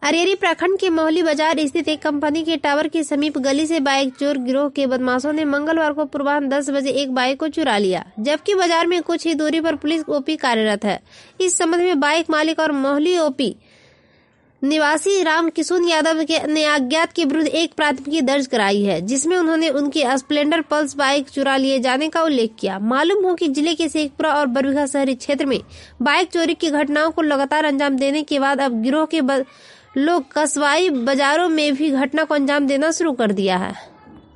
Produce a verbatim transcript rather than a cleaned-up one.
अरेरी प्रखंड के मोहली बाजार स्थित एक कंपनी के टावर के समीप गली से बाइक चोर गिरोह के बदमाशों ने मंगलवार को पूर्वाह्न दस बजे एक बाइक को चुरा लिया, जबकि बाजार में कुछ ही दूरी पर पुलिस ओपी कार्यरत है। इस संबंध में बाइक मालिक और मोहली ओपी निवासी राम किशोर यादव ने अज्ञात के विरुद्ध एक प्राथमिकी दर्ज कराई है, जिसमें उन्होंने उनकी स्प्लेंडर पल्स बाइक चुरा लिए जाने का उल्लेख किया। मालूम हो कि जिले के शेखपुरा और बरबीघा शहरी क्षेत्र में बाइक चोरी की घटनाओं को लगातार अंजाम देने के बाद अब गिरोह के लोग कस्बाई बाजारों में भी घटना को अंजाम देना शुरू कर दिया है।